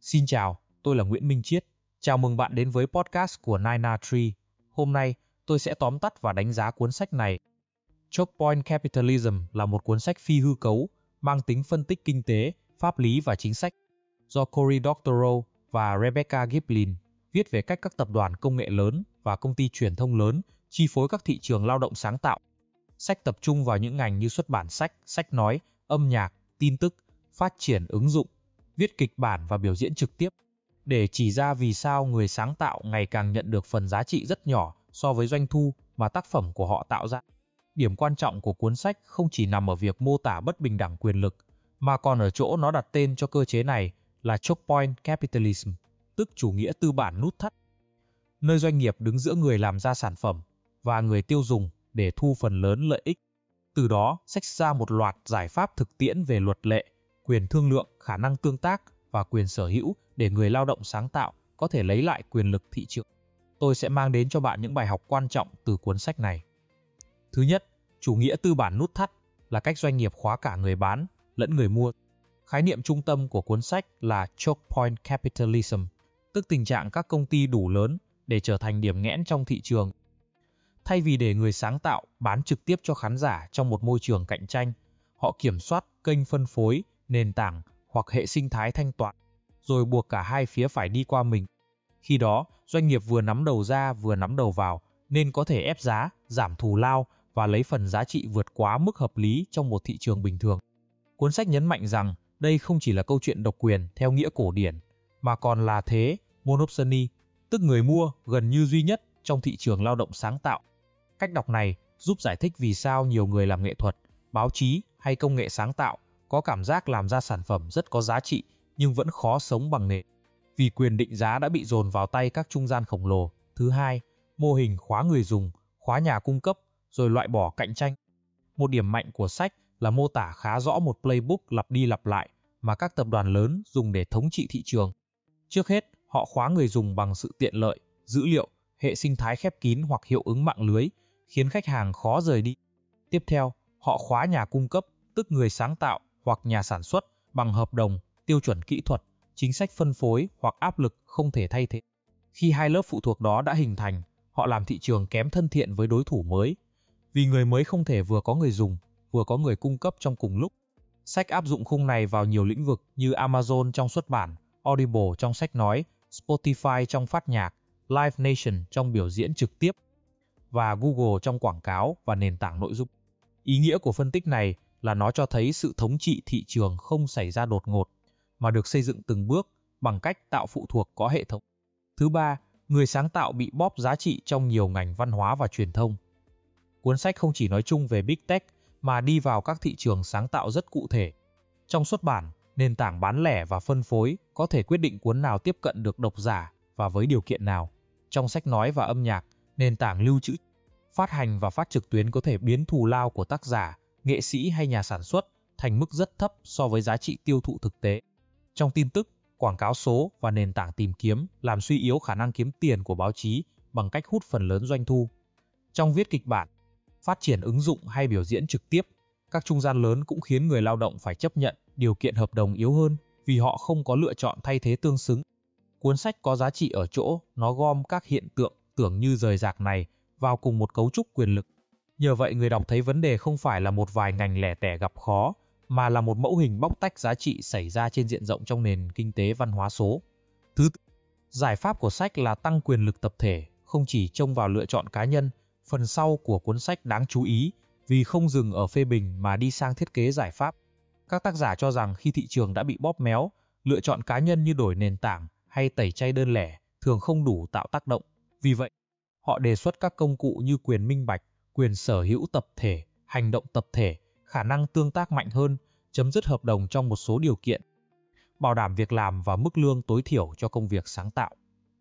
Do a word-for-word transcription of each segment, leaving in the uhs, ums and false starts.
Xin chào, tôi là Nguyễn Minh Chiết. Chào mừng bạn đến với podcast của Nine A Tree. Hôm nay, tôi sẽ tóm tắt và đánh giá cuốn sách này. Choke Point Capitalism là một cuốn sách phi hư cấu, mang tính phân tích kinh tế, pháp lý và chính sách, do Cory Doctorow và Rebecca Giblin viết về cách các tập đoàn công nghệ lớn và công ty truyền thông lớn chi phối các thị trường lao động sáng tạo. Sách tập trung vào những ngành như xuất bản sách, sách nói, âm nhạc, tin tức, phát triển ứng dụng, viết kịch bản và biểu diễn trực tiếp, để chỉ ra vì sao người sáng tạo ngày càng nhận được phần giá trị rất nhỏ so với doanh thu mà tác phẩm của họ tạo ra. Điểm quan trọng của cuốn sách không chỉ nằm ở việc mô tả bất bình đẳng quyền lực, mà còn ở chỗ nó đặt tên cho cơ chế này là Choke Point Capitalism, tức chủ nghĩa tư bản nút thắt, nơi doanh nghiệp đứng giữa người làm ra sản phẩm và người tiêu dùng để thu phần lớn lợi ích. Từ đó, sách ra một loạt giải pháp thực tiễn về luật lệ, quyền thương lượng, khả năng tương tác và quyền sở hữu để người lao động sáng tạo có thể lấy lại quyền lực thị trường. Tôi sẽ mang đến cho bạn những bài học quan trọng từ cuốn sách này. Thứ nhất, chủ nghĩa tư bản nút thắt là cách doanh nghiệp khóa cả người bán lẫn người mua. Khái niệm trung tâm của cuốn sách là Choke Point Capitalism, tức tình trạng các công ty đủ lớn để trở thành điểm nghẽn trong thị trường. Thay vì để người sáng tạo bán trực tiếp cho khán giả trong một môi trường cạnh tranh, họ kiểm soát kênh phân phối, nền tảng hoặc hệ sinh thái thanh toán, rồi buộc cả hai phía phải đi qua mình. Khi đó, doanh nghiệp vừa nắm đầu ra vừa nắm đầu vào, nên có thể ép giá, giảm thù lao và lấy phần giá trị vượt quá mức hợp lý trong một thị trường bình thường. Cuốn sách nhấn mạnh rằng đây không chỉ là câu chuyện độc quyền theo nghĩa cổ điển, mà còn là thế monopoly, tức người mua gần như duy nhất trong thị trường lao động sáng tạo. Cách đọc này giúp giải thích vì sao nhiều người làm nghệ thuật, báo chí hay công nghệ sáng tạo có cảm giác làm ra sản phẩm rất có giá trị nhưng vẫn khó sống bằng nghề, vì quyền định giá đã bị dồn vào tay các trung gian khổng lồ. Thứ hai, mô hình khóa người dùng, khóa nhà cung cấp, rồi loại bỏ cạnh tranh. Một điểm mạnh của sách là mô tả khá rõ một playbook lặp đi lặp lại mà các tập đoàn lớn dùng để thống trị thị trường. Trước hết, họ khóa người dùng bằng sự tiện lợi, dữ liệu, hệ sinh thái khép kín hoặc hiệu ứng mạng lưới, khiến khách hàng khó rời đi. Tiếp theo, họ khóa nhà cung cấp, tức người sáng tạo hoặc nhà sản xuất, bằng hợp đồng, tiêu chuẩn kỹ thuật, chính sách phân phối hoặc áp lực không thể thay thế. Khi hai lớp phụ thuộc đó đã hình thành, họ làm thị trường kém thân thiện với đối thủ mới, vì người mới không thể vừa có người dùng, vừa có người cung cấp trong cùng lúc. Sách áp dụng khung này vào nhiều lĩnh vực như Amazon trong xuất bản, Audible trong sách nói, Spotify trong phát nhạc, Live Nation trong biểu diễn trực tiếp, và Google trong quảng cáo và nền tảng nội dung. Ý nghĩa của phân tích này là nó cho thấy sự thống trị thị trường không xảy ra đột ngột, mà được xây dựng từng bước bằng cách tạo phụ thuộc có hệ thống. Thứ ba, người sáng tạo bị bóp giá trị trong nhiều ngành văn hóa và truyền thông. Cuốn sách không chỉ nói chung về Big Tech mà đi vào các thị trường sáng tạo rất cụ thể. Trong xuất bản, nền tảng bán lẻ và phân phối có thể quyết định cuốn nào tiếp cận được độc giả và với điều kiện nào. Trong sách nói và âm nhạc, nền tảng lưu trữ, phát hành và phát trực tuyến có thể biến thù lao của tác giả, nghệ sĩ hay nhà sản xuất thành mức rất thấp so với giá trị tiêu thụ thực tế. Trong tin tức, quảng cáo số và nền tảng tìm kiếm làm suy yếu khả năng kiếm tiền của báo chí bằng cách hút phần lớn doanh thu. Trong viết kịch bản, phát triển ứng dụng hay biểu diễn trực tiếp, các trung gian lớn cũng khiến người lao động phải chấp nhận điều kiện hợp đồng yếu hơn vì họ không có lựa chọn thay thế tương xứng. Cuốn sách có giá trị ở chỗ nó gom các hiện tượng tưởng như rời rạc này vào cùng một cấu trúc quyền lực. Nhờ vậy, người đọc thấy vấn đề không phải là một vài ngành lẻ tẻ gặp khó, mà là một mẫu hình bóc tách giá trị xảy ra trên diện rộng trong nền kinh tế văn hóa số. Thứ tư, giải pháp của sách là tăng quyền lực tập thể, không chỉ trông vào lựa chọn cá nhân. Phần sau của cuốn sách đáng chú ý vì không dừng ở phê bình mà đi sang thiết kế giải pháp. Các tác giả cho rằng khi thị trường đã bị bóp méo, lựa chọn cá nhân như đổi nền tảng hay tẩy chay đơn lẻ thường không đủ tạo tác động. Vì vậy, họ đề xuất các công cụ như quyền minh bạch, quyền sở hữu tập thể, hành động tập thể, khả năng tương tác mạnh hơn, chấm dứt hợp đồng trong một số điều kiện, bảo đảm việc làm và mức lương tối thiểu cho công việc sáng tạo.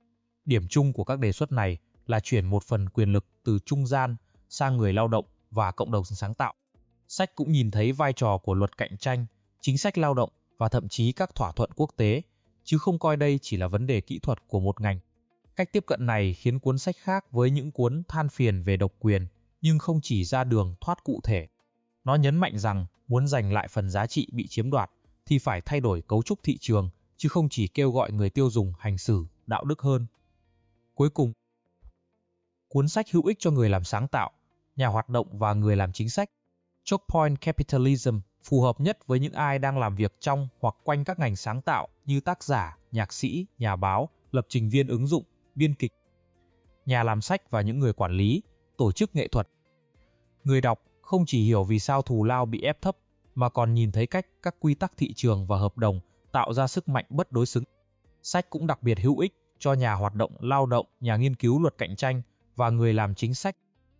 Điểm chung của các đề xuất này là chuyển một phần quyền lực từ trung gian sang người lao động và cộng đồng sáng tạo. Sách cũng nhìn thấy vai trò của luật cạnh tranh, chính sách lao động và thậm chí các thỏa thuận quốc tế, chứ không coi đây chỉ là vấn đề kỹ thuật của một ngành. Cách tiếp cận này khiến cuốn sách khác với những cuốn than phiền về độc quyền, nhưng không chỉ ra đường thoát cụ thể. Nó nhấn mạnh rằng muốn giành lại phần giá trị bị chiếm đoạt thì phải thay đổi cấu trúc thị trường, chứ không chỉ kêu gọi người tiêu dùng hành xử đạo đức hơn. Cuối cùng, cuốn sách hữu ích cho người làm sáng tạo, nhà hoạt động và người làm chính sách. Choke Point Capitalism phù hợp nhất với những ai đang làm việc trong hoặc quanh các ngành sáng tạo như tác giả, nhạc sĩ, nhà báo, lập trình viên ứng dụng, biên kịch, nhà làm sách và những người quản lý, tổ chức nghệ thuật. Người đọc không chỉ hiểu vì sao thù lao bị ép thấp, mà còn nhìn thấy cách các quy tắc thị trường và hợp đồng tạo ra sức mạnh bất đối xứng. Sách cũng đặc biệt hữu ích cho nhà hoạt động lao động, nhà nghiên cứu luật cạnh tranh và người làm chính sách,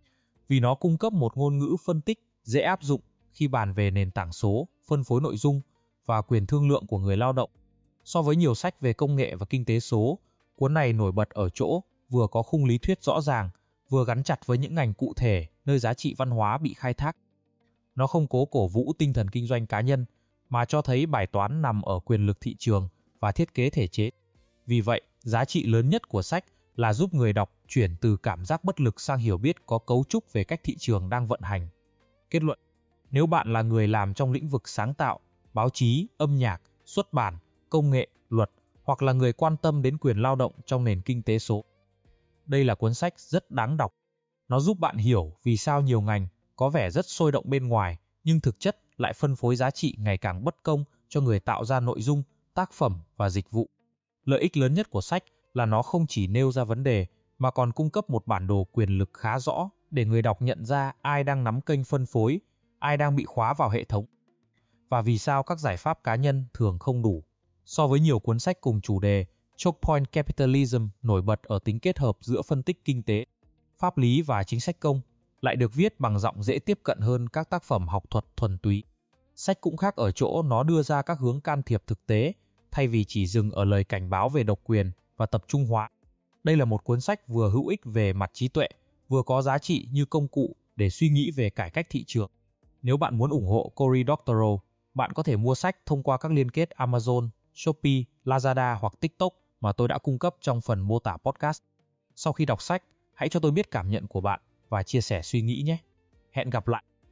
vì nó cung cấp một ngôn ngữ phân tích dễ áp dụng khi bàn về nền tảng số, phân phối nội dung và quyền thương lượng của người lao động. So với nhiều sách về công nghệ và kinh tế số, cuốn này nổi bật ở chỗ vừa có khung lý thuyết rõ ràng, vừa gắn chặt với những ngành cụ thể nơi giá trị văn hóa bị khai thác. Nó không cố cổ vũ tinh thần kinh doanh cá nhân, mà cho thấy bài toán nằm ở quyền lực thị trường và thiết kế thể chế. Vì vậy, giá trị lớn nhất của sách là giúp người đọc chuyển từ cảm giác bất lực sang hiểu biết có cấu trúc về cách thị trường đang vận hành. Kết luận: nếu bạn là người làm trong lĩnh vực sáng tạo, báo chí, âm nhạc, xuất bản, công nghệ, luật, hoặc là người quan tâm đến quyền lao động trong nền kinh tế số, đây là cuốn sách rất đáng đọc. Nó giúp bạn hiểu vì sao nhiều ngành có vẻ rất sôi động bên ngoài, nhưng thực chất lại phân phối giá trị ngày càng bất công cho người tạo ra nội dung, tác phẩm và dịch vụ. Lợi ích lớn nhất của sách là nó không chỉ nêu ra vấn đề, mà còn cung cấp một bản đồ quyền lực khá rõ để người đọc nhận ra ai đang nắm kênh phân phối, ai đang bị khóa vào hệ thống, và vì sao các giải pháp cá nhân thường không đủ. So với nhiều cuốn sách cùng chủ đề, Choke Point Capitalism nổi bật ở tính kết hợp giữa phân tích kinh tế, pháp lý và chính sách công, lại được viết bằng giọng dễ tiếp cận hơn các tác phẩm học thuật thuần túy. Sách cũng khác ở chỗ nó đưa ra các hướng can thiệp thực tế, thay vì chỉ dừng ở lời cảnh báo về độc quyền và tập trung hóa. Đây là một cuốn sách vừa hữu ích về mặt trí tuệ, vừa có giá trị như công cụ để suy nghĩ về cải cách thị trường. Nếu bạn muốn ủng hộ Cory Doctorow, bạn có thể mua sách thông qua các liên kết Amazon, Shopee, Lazada hoặc TikTok mà tôi đã cung cấp trong phần mô tả podcast. Sau khi đọc sách, hãy cho tôi biết cảm nhận của bạn và chia sẻ suy nghĩ nhé. Hẹn gặp lại!